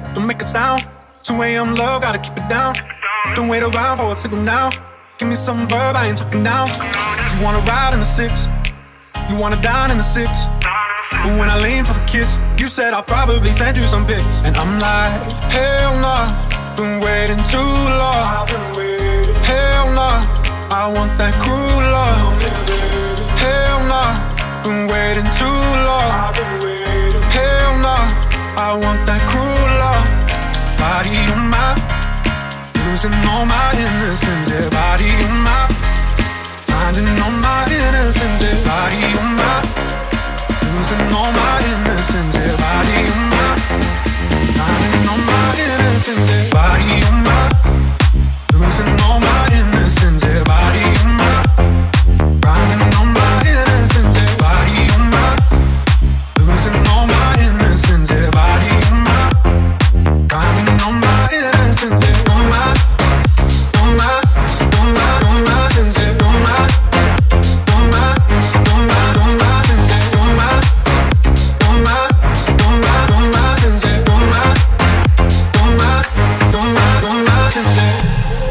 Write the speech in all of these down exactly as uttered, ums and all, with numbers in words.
don't make a sound. two a.m. love, gotta keep it down. Don't wait around for a signal now. Give me some verb, I ain't talking now. You wanna ride in the six, you wanna dine in the six. But when I lean for the kiss, you said I'll probably send you some pics. And I'm like, hell nah, been waiting too long. Hell nah, I want that cruel love. Hell nah, been waiting too long. Hell nah, I want that cruel love. Body on my, losing all my innocence. Yeah, body on my, finding all my innocence. Yeah, body on my, losing all my innocence. Yeah, body on my, finding all my innocence. Yeah, body on my, losing all my innocence. Yeah, body on my, finding all my innocence. Yeah, body on my, losing all my innocence. Yeah, body on my, finding all my innocence. Yeah, on my, on my, on my, on my sense. Yeah, on my, on my, on my, on my sense. Yeah, on my, on my, on my, on my sense. Yeah, on my, on my, on my, on my sense. Yeah.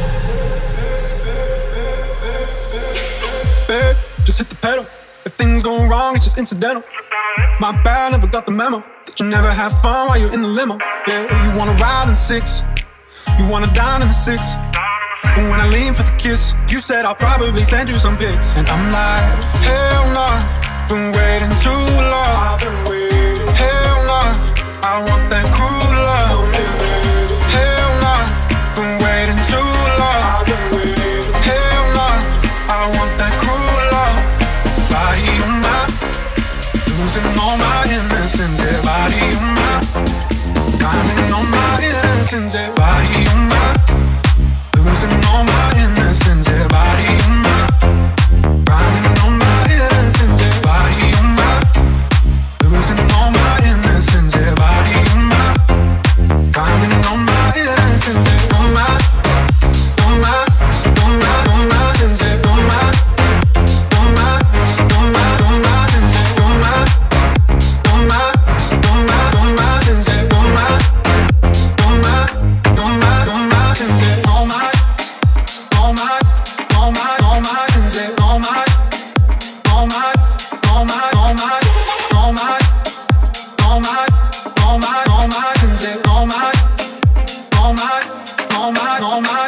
Babe, just hit the pedal. If things go wrong, it's just incidental. My bad, never got the memo that you never have fun while you're in the limo. Yeah, you wanna ride in six, you wanna dine in the six. But when I lean for the kiss, you said I'll probably send you some pics. And I'm like, hell nah, been waiting too long. Hell nah, I want that cruel love. Hell nah, been waiting too long. Hell nah, I want that cruel love. Body on my, losing all my innocence. Yeah, body on my, finding all my innocence. Yeah, body on my, losing all my innocence. Yeah, body on my, finding all my innocence. Yeah, body on my, losing all my innocence. Yeah, body on my, finding all my innocence. Yeah, on my, on my, on my, on my sense. Yeah, on my, on my, on my, on my sense. Yeah, on my, on my, on my, on my sense. Yeah, on my, on my, on my, on my sense. Yeah, on my, on my, on my, on my sense. Yeah, on my, on my, on my, on my, on my, on my, on my, on my sense. Yeah, on my, on my, on my, on my.